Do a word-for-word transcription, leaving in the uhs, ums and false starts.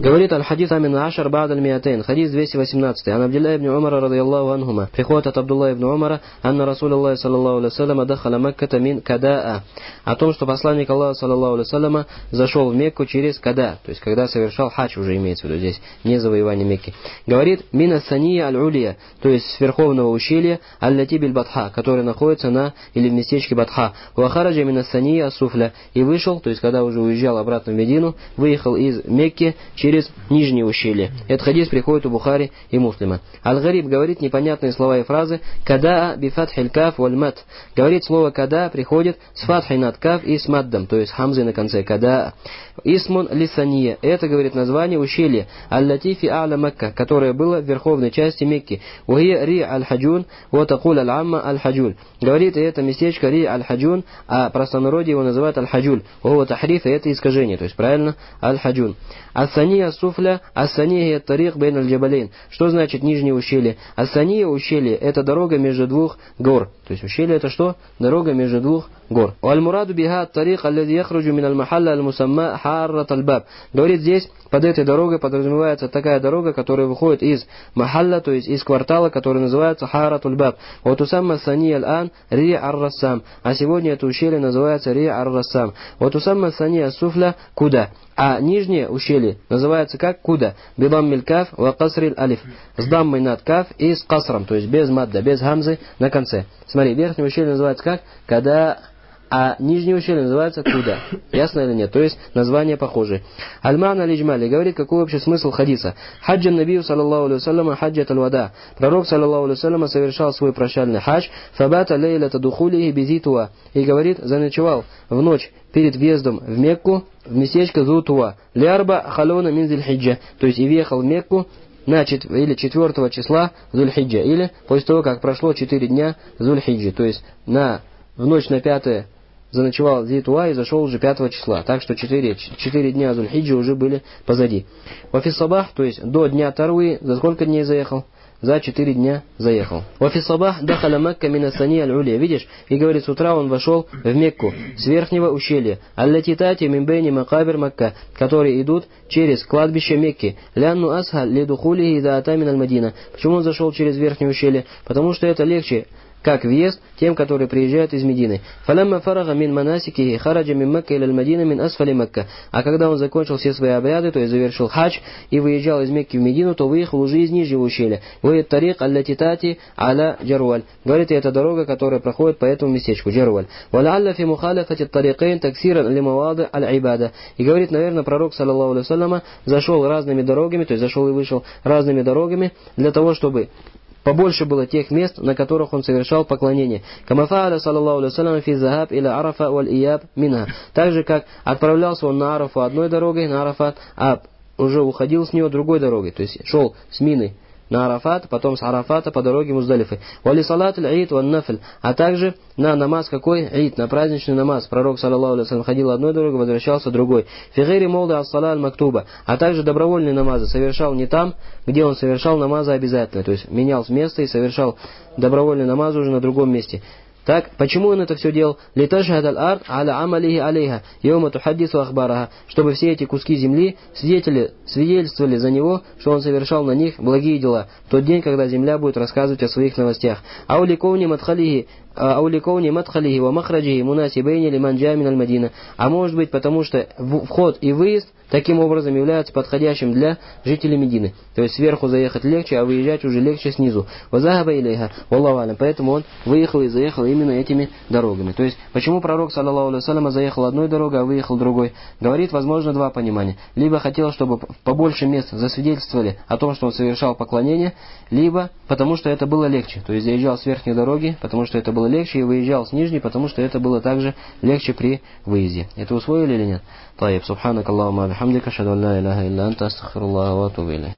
Говорит аль-хадис амин ашар ба'д аль-миатейн, хадис двести восемнадцать. Ан Абдилля ибн Умара радийаллаху анхума. Приходит от Абдулла ибн Умара, анна Расулаллахи саллаллаху алейхи вассаляма дахаля Макката мин Кадаа. О том, что посланник Аллаха саллаллаху алейхи вассаляма зашел в Мекку через Када, то есть когда совершал хадж, уже имеется в виду здесь, не завоевание Мекки. Говорит мин ас-сания аль-улия, то есть с верховного ущелья аль-лати биль-Батха, который находится на или в местечке Батха. Ва хараджа мин ас-сания ас-суфля, и вышел, то есть когда уже уезжал обратно в Медину, выехал из Мекки через нижнее ущелье. Этот хадис приходит у Бухари и Муслима. Аль-Гариб говорит непонятные слова и фразы. Кадаа бифатхиль каф валь мат. Говорит, слово када приходит с фатхой над каф и с маддом, то есть хамзой на конце. Кадаа. Исмун лисания. Это, говорит, название ущелья. Аль-латифи а'ля Макка, которое было в верховной части Мекки. Ухия ри аль-хаджун, вот акул аль-амма аль-хаджуль. Говорит, и это местечко ри аль-хаджун, а простонародье его называют аль-хаджуль. Ого тахриф, и это искажение, то есть правильно аль-хаджун. Ас-сания суфля, ас-сания тарих бейн аль-джабалейн. Что значит нижнее ущелье? Ас-сания ущелье, это дорога между двух гор. То есть ущелье это что? Дорога между двух гор. Аль-мураду биха тарих аллади яхруджу мин аль-махалла аль-мусамма харрат аль-баб. Говорит, здесь под этой дорогой подразумевается такая дорога, которая выходит из махалла, то есть из квартала, который называется харрат аль-баб. Вот усамма сания аль-ан ри ар-рассам. А сегодня это ущелье называется ри ар-рассам. Вот усамма сания суфля куда? А нижнее ущелье называется как куда? Бидаммиль каф ва касриль алиф. С даммой над каф и с касром, то есть без мадда, без гамзы на конце. Смотри, верхнее ущелье называется как? Когда... А нижнее ущелье называется куда? Ясно или нет? То есть названия похожие. Аль-Мана аль-Иджмали говорит, какой общий смысл хадиса. Хаджан набию саллаллаху алейхи вассаляма хаджат аль-вада. Пророк саллаллаху алейхи вассаляма совершал свой прощальный хадж. Фабата лейлата духулихи безитуа. И говорит, заночевал в ночь перед въездом в Мекку в местечко Зутуа. Лярба халона мин зиль-хиджа. То есть и въехал в Мекку на чет... или четвертого числа Зуль-Хиджа. Или после того, как прошло четыре дня Зуль-Хиджи. То есть на... в ночь на пятое заночевал Зитуа и зашел уже пятого числа. Так что четыре, четыре дня Зуль-Хиджи уже были позади. Вафис сабах, то есть до дня Таруи, за сколько дней заехал? За четыре дня заехал. Вафис сабах дахаля Макка мина сани аль-улия. Видишь? И говорит, с утра он вошел в Мекку с верхнего ущелья. Аллати тати мин бейни макабир Макка, которые идут через кладбище Мекки. Лянну асха лидухулихи ида ата мин аль-Мадина. Почему он зашел через верхнее ущелье? Потому что это легче как въезд тем, которые приезжают из Медины. Фалямма фарага мин манасикихи хараджа мин Макка иля аль-Мадина мин асфали Макка. А когда он закончил все свои обряды, то есть завершил хадж и выезжал из Мекки в Медину, то выехал уже из нижнего ущелья. Говорит, тарик аллати тати аля Джарваль. Говорит, это дорога, которая проходит по этому местечку Джарваль. Валялля фи мухалифати тарикейн таксиран лимавады аль-ибада. И говорит, наверное, пророк саллаллаху алейхи вассаляма зашел разными дорогами, то есть зашел и вышел разными дорогами для того, чтобы побольше было тех мест, на которых он совершал поклонение. Камафааля саллаллаху алейхи вассалям фи захаб иля арафа валь ияб минха. Так же, как отправлялся он на Арафу одной дорогой, на Арафат, а уже уходил с него другой дорогой. То есть шел с Мины на Арафат, потом с Арафата по дороге Муздалифы. Вали салат аль-Ид ван-Нафль. А также на намаз какой? Ид, на праздничный намаз. Пророк, саллаллаху алейхи вассалям, ходил одной дорогой, возвращался другой. Фигири молда ас-сала аль-Мактуба. А также добровольные намазы совершал не там, где он совершал намазы обязательно. То есть менял с места и совершал добровольные намазы уже на другом месте. Так, почему он это все делал? Литашхад аль-ард аля амалихи алейха, йома тухаддису ахбараха, чтобы все эти куски земли свидетели, свидетельствовали за него, что он совершал на них благие дела, в тот день, когда земля будет рассказывать о своих новостях. Ауликовни мадхалихи, ауликовни мадхалихи ва махраджихи мунасибейни лиман джа мин аль-Мадина. А может быть, потому что вход и выезд таким образом являются подходящим для жителей Медины. То есть сверху заехать легче, а выезжать уже легче снизу. Вазахаба илейха, валлаху алям. Поэтому он выехал и заехал именно этими дорогами. То есть, почему пророк, саллаллаху алейхи вассалям, заехал одной дорогой, а выехал другой? Говорит, возможно, два понимания. Либо хотел, чтобы побольше мест засвидетельствовали о том, что он совершал поклонение, либо потому, что это было легче. То есть, заезжал с верхней дороги, потому что это было легче, и выезжал с нижней, потому что это было также легче при выезде. Это усвоили или нет? طيب سبحانك اللهم وبحمدك أشهد أن لا إله إلا أنت أستغفر الله وأتوب إليه.